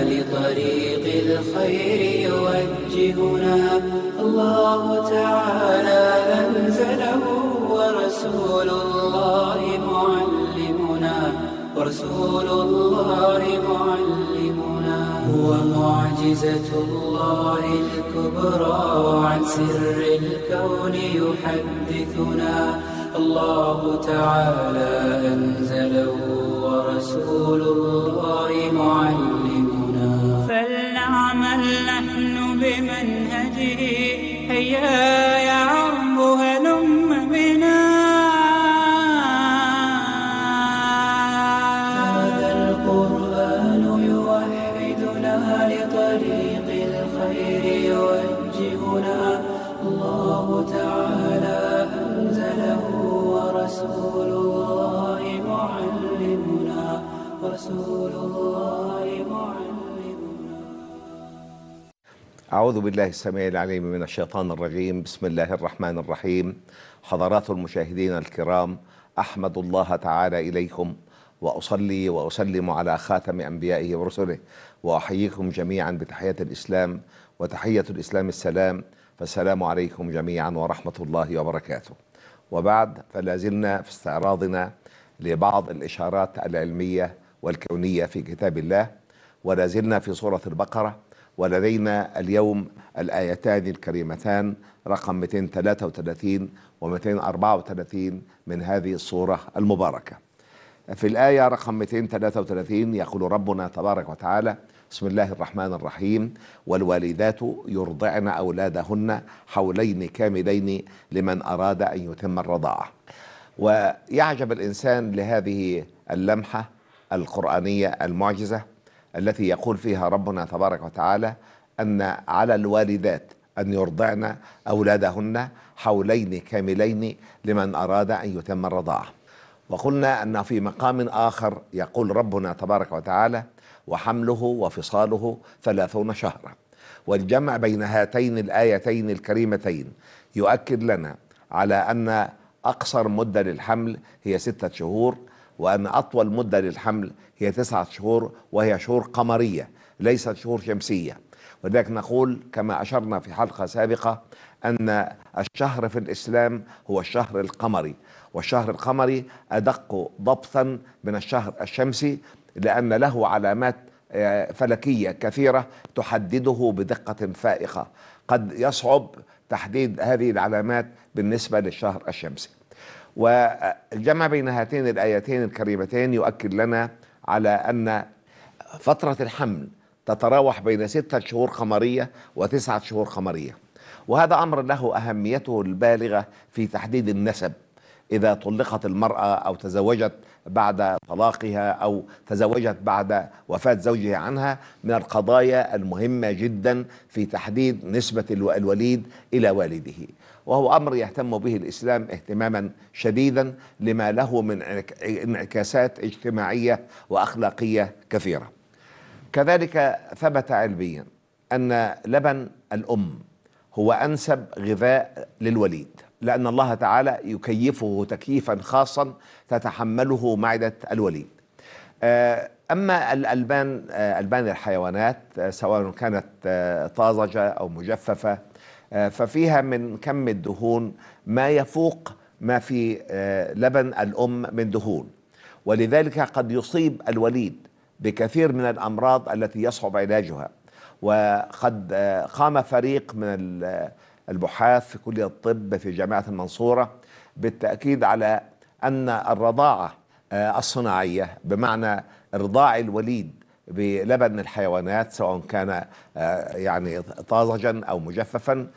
لطريق الخير يوجهنا. الله تعالى أنزله ورسول الله معلمنا، ورسول الله معلمنا. هو معجزة الله الكبرى، وعن سر الكون يحدثنا. الله تعالى أنزله ورسول الله معلمنا. فلنعمل نحن بمنهجه، هيا يا عرب هلم بنا. هذا القرآن يوحدنا لطريق الخير يوجهنا. الله تعالى أنزله ورسول الله معلمنا، ورسول الله معلمنا. أعوذ بالله السميع العليم من الشيطان الرجيم. بسم الله الرحمن الرحيم. حضرات المشاهدين الكرام، أحمد الله تعالى إليكم وأصلي وأسلم على خاتم أنبيائه ورسله، وأحييكم جميعا بتحية الإسلام، وتحية الإسلام السلام، فالسلام عليكم جميعا ورحمة الله وبركاته. وبعد، فلازلنا في استعراضنا لبعض الإشارات العلمية والكونية في كتاب الله، ولازلنا في سورة البقرة، ولدينا اليوم الآيتان الكريمتان رقم 233 و 234 من هذه السورة المباركة. في الآية رقم 233 يقول ربنا تبارك وتعالى: بسم الله الرحمن الرحيم: والوالدات يرضعن أولادهن حولين كاملين لمن أراد أن يتم الرضاعة. ويعجب الإنسان لهذه اللمحة القرآنية المعجزة التي يقول فيها ربنا تبارك وتعالى أن على الوالدات أن يرضعن أولادهن حولين كاملين لمن أراد أن يتم الرضاعة. وقلنا أن في مقام آخر يقول ربنا تبارك وتعالى: وحمله وفصاله 30 شهرا. والجمع بين هاتين الآيتين الكريمتين يؤكد لنا على أن أقصر مدة للحمل هي 6 شهور، وأن أطول مدة للحمل هي 9 شهور، وهي شهور قمرية ليست شهور شمسية. ولذلك نقول كما أشرنا في حلقة سابقة أن الشهر في الإسلام هو الشهر القمري، والشهر القمري أدق ضبطا من الشهر الشمسي، لأن له علامات فلكية كثيرة تحدده بدقة فائقة، قد يصعب تحديد هذه العلامات بالنسبة للشهر الشمسي. والجمع بين هاتين الآيتين الكريمتين يؤكد لنا على أن فترة الحمل تتراوح بين 6 شهور قمرية و9 شهور قمرية، وهذا أمر له أهميته البالغة في تحديد النسب. إذا طلقت المرأة أو تزوجت بعد طلاقها أو تزوجت بعد وفاة زوجها عنها، من القضايا المهمة جدا في تحديد نسبة الوليد إلى والده، وهو أمر يهتم به الإسلام اهتماما شديدا لما له من انعكاسات اجتماعية وأخلاقية كثيرة. كذلك ثبت علميا أن لبن الأم هو أنسب غذاء للوليد، لأن الله تعالى يكيفه تكييفا خاصا تتحمله معدة الوليد. أما الألبان، ألبان الحيوانات سواء كانت طازجة أو مجففة، ففيها من كم الدهون ما يفوق ما في لبن الأم من دهون، ولذلك قد يصيب الوليد بكثير من الأمراض التي يصعب علاجها. وقد قام فريق من البحاث في كلية الطب في جامعة المنصورة بالتأكيد على أن الرضاعة الصناعية، بمعنى إرضاع الوليد بلبن الحيوانات سواء كان يعني طازجا أو مجففا،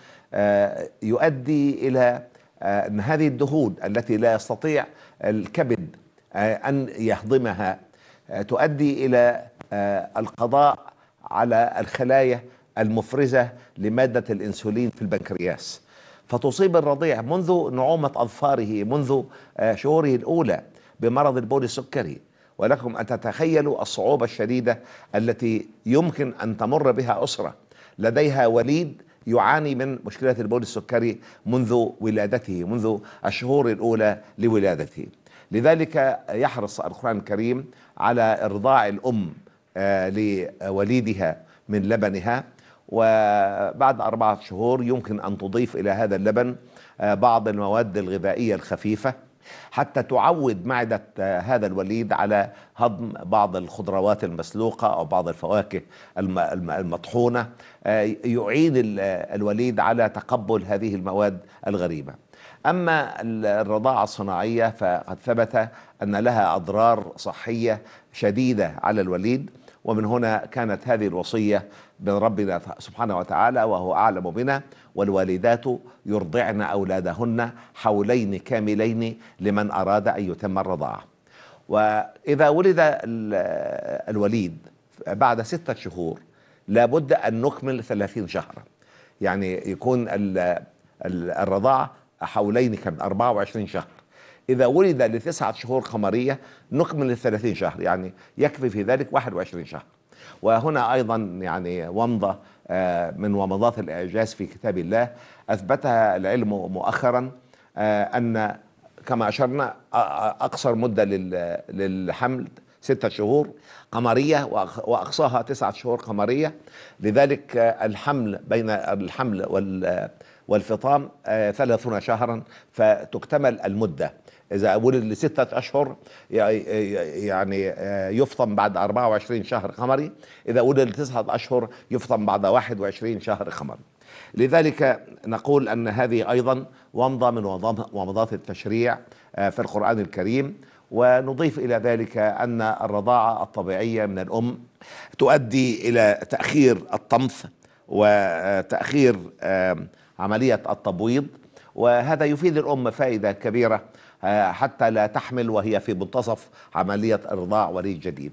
يؤدي إلى أن هذه الدهون التي لا يستطيع الكبد أن يهضمها تؤدي إلى القضاء على الخلايا المفرزة لمادة الإنسولين في البنكرياس، فتصيب الرضيع منذ نعومة أظفاره، منذ شهوره الأولى بمرض البول السكري. ولكم أن تتخيلوا الصعوبة الشديدة التي يمكن أن تمر بها أسرة لديها وليد يعاني من مشكلة البول السكري منذ ولادته، منذ الشهور الأولى لولادته. لذلك يحرص القرآن الكريم على إرضاع الأم لوليدها من لبنها، وبعد 4 شهور يمكن أن تضيف إلى هذا اللبن بعض المواد الغذائية الخفيفة حتى تعود معدة هذا الوليد على هضم بعض الخضروات المسلوقة أو بعض الفواكه المطحونة، يعين الوليد على تقبل هذه المواد الغريبة. أما الرضاعة الصناعية فقد ثبت أن لها أضرار صحية شديدة على الوليد، ومن هنا كانت هذه الوصية من ربنا سبحانه وتعالى وهو أعلم بنا: والوالدات يرضعن أولادهن حولين كاملين لمن أراد أن يتم الرضاعة. وإذا ولد الوليد بعد 6 شهور لابد أن نكمل 30 شهرا، يعني يكون الرضاعة حولين كامل 24 شهر. إذا ولد ل9 شهور قمرية نكمل 30 شهر، يعني يكفي في ذلك 21 شهر. وهنا أيضا يعني ومضة من ومضات الإعجاز في كتاب الله أثبتها العلم مؤخرا، أن كما أشرنا أقصر مدة للحمل 6 شهور قمرية وأقصاها 9 شهور قمرية. لذلك الحمل بين الحمل والفطام 30 شهرا، فتكتمل المدة. إذا ولد ل6 أشهر يعني يفطم بعد 24 شهر قمري، إذا ولد ل9 أشهر يفطم بعد 21 شهر قمري. لذلك نقول أن هذه أيضا ومضة من ومضات التشريع في القرآن الكريم. ونضيف إلى ذلك أن الرضاعة الطبيعية من الأم تؤدي إلى تأخير الطمث وتأخير عملية التبويض، وهذا يفيد الأم فائدة كبيرة حتى لا تحمل وهي في منتصف عملية إرضاع وليد جديد.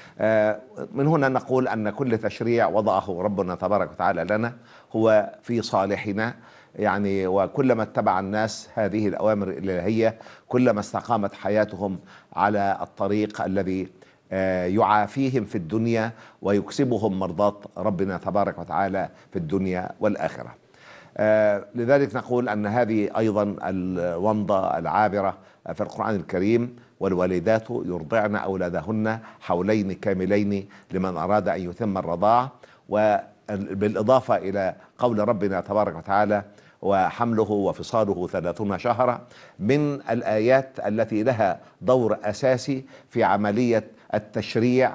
من هنا نقول أن كل تشريع وضعه ربنا تبارك وتعالى لنا هو في صالحنا، يعني وكلما اتبع الناس هذه الأوامر الإلهية كلما استقامت حياتهم على الطريق الذي يعافيهم في الدنيا ويكسبهم مرضاة ربنا تبارك وتعالى في الدنيا والآخرة. لذلك نقول أن هذه أيضا الومضة العابرة في القرآن الكريم: والوالدات يرضعن أولادهن حولين كاملين لمن أراد أن يتم الرضاعة. وبالإضافة إلى قول ربنا تبارك وتعالى: وحمله وفصاله 30 شهرا، من الآيات التي لها دور أساسي في عملية التشريع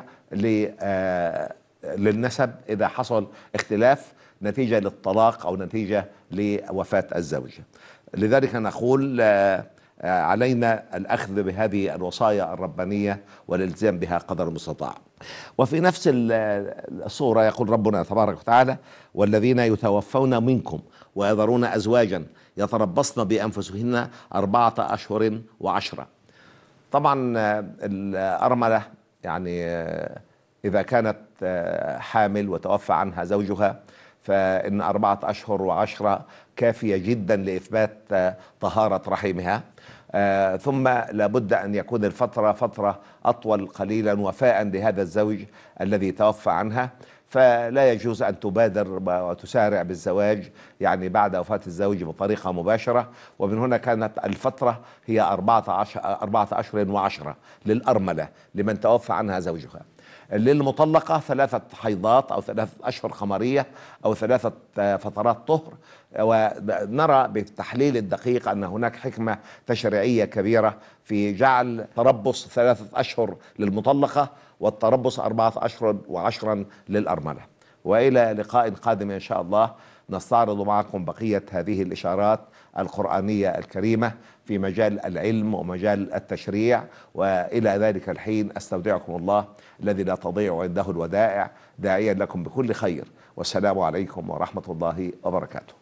للنسب إذا حصل اختلاف نتيجة للطلاق أو نتيجة لوفاة الزوج. لذلك نقول علينا الأخذ بهذه الوصايا الربانية والالتزام بها قدر المستطاع. وفي نفس الصورة يقول ربنا تبارك وتعالى: والذين يتوفون منكم ويذرون أزواجا يتربصن بأنفسهن 4 أشهر و10. طبعا الأرملة يعني إذا كانت حامل وتوفى عنها زوجها فإن 4 أشهر و10 كافية جدا لإثبات طهارة رحمها، ثم لابد أن يكون الفترة فترة أطول قليلا وفاء لهذا الزوج الذي توفى عنها، فلا يجوز أن تبادر وتسارع بالزواج يعني بعد وفاة الزوج بطريقة مباشرة. ومن هنا كانت الفترة هي 4 أشهر و10 للأرملة لمن توفى عنها زوجها. للمطلقة 3 حيضات أو 3 أشهر قمرية أو 3 فترات طهر. ونرى بالتحليل الدقيق أن هناك حكمة تشريعية كبيرة في جعل تربص 3 أشهر للمطلقة والتربص 4 أشهر و10 للأرملة. وإلى لقاء قادم إن شاء الله نستعرض معكم بقية هذه الإشارات القرآنية الكريمة في مجال العلم ومجال التشريع. وإلى ذلك الحين أستودعكم الله الذي لا تضيع عنده الودائع، داعيا لكم بكل خير، والسلام عليكم ورحمة الله وبركاته.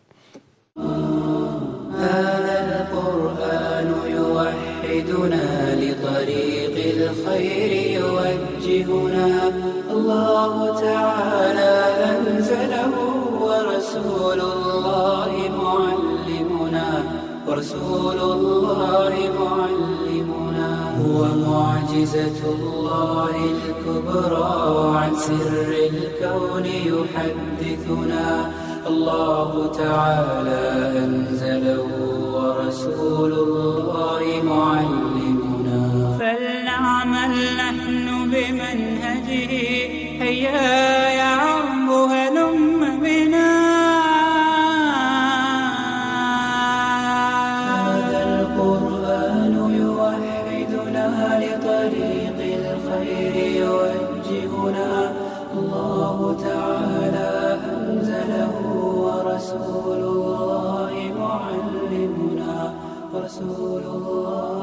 هذا القرآن يوحدنا لطريق الخير يوجهنا، الله تعالى أنزله ورسول الله معلمنا، هو معجزة الله الكبرى، عن سر الكون يحدثنا، الله تعالى أنزله ورسول الله معلمنا. فلنعمل نحن بمنهجه. هيا يا عرب هلم بنا. هذا القرآن يوحدنا لطريق الخير يوجهنا. الله تعالى أنزله ورسول الله معلمنا. ورسول الله